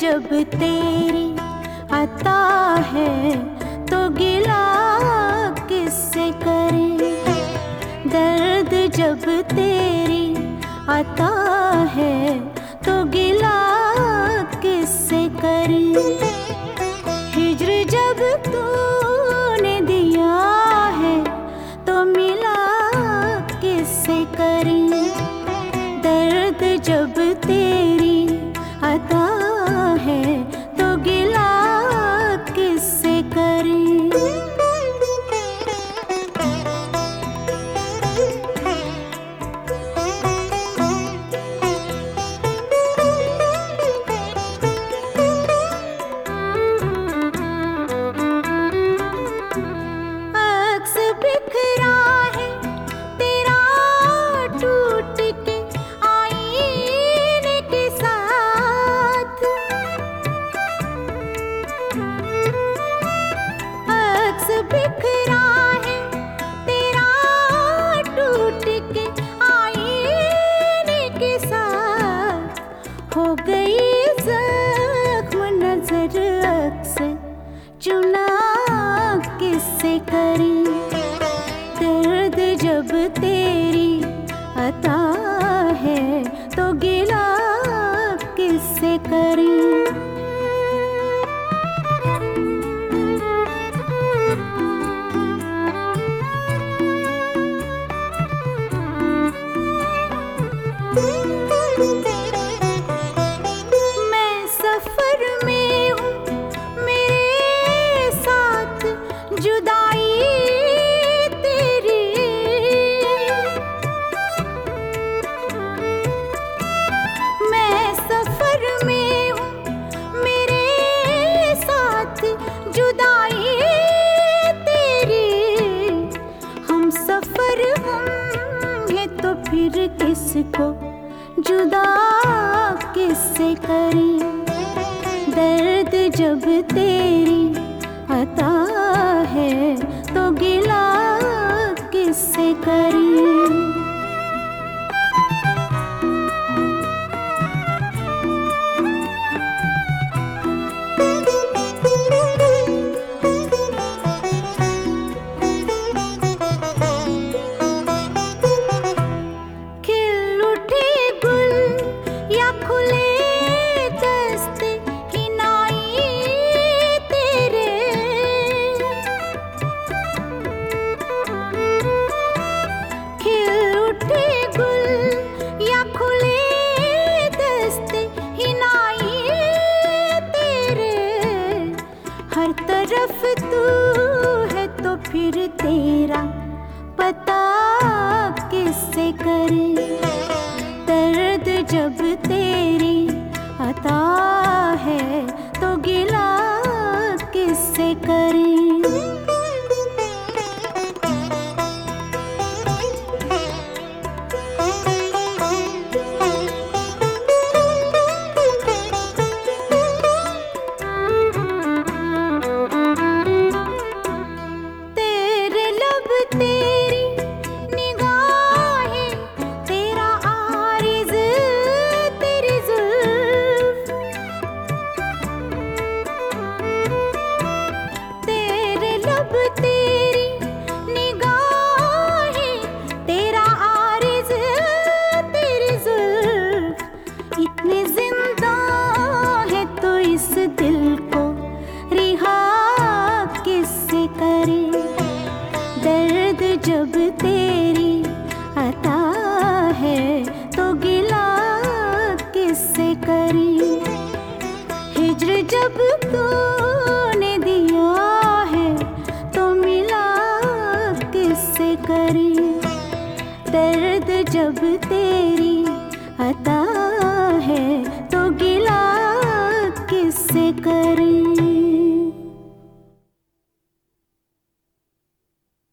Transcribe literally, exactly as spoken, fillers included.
जब तेरी अता है तो गिला किससे करें। दर्द जब तेरी अता है तो गिला किससे करें। हिज्र जब तूने दिया है तो मिला किससे करें। दर्द जब तेरी अता है तो गिला किससे करें। अक्स बिखरा है तेरा टूट के आईने के साथ। अक्स बिखरा है तेरा टूट के आईने के साथ। हो गई जख्म नजर अक्स चुना किससे करें। दर्द जब तेरी अता है तो गिला किससे करें। मैं सफर में हूँ मेरे साथ जुदाई तेरी। मैं सफर में हूँ मेरे साथ जुदाई तेरी। हम सफर होंगे तो फिर किसको जुदा किससे करें। दर्द जब तेरी अता है तो गिला किससे करें। खिल उठे गुल या खुले दस्ते हिनाई तेरे। खिल उठे गुल या खुले दस्ते हिनाई तेरे। हर तरफ तू है तो फिर तेरा पता किससे करें। दर्द जब तेरी अता है तो गिला किससे करें। तेरे लब तेरी निगाहें तेरा आरिज़ तेरी जुल्फ। तेरे लब तेरी निगाहें तेरा आरिज़ तेरी जुल्फ। इतने जिंदा है तो इस दिल को रिहा किससे करें। दर्द जब तेरी अता है तो गिला किससे करें। हिज्र जब तूने दिया है तो मिला किससे करें। दर्द जब तेरी अता है तो गिला किससे करें।